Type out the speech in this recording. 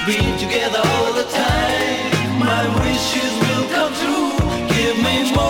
be together all the time. My wishes will come true. Give me more.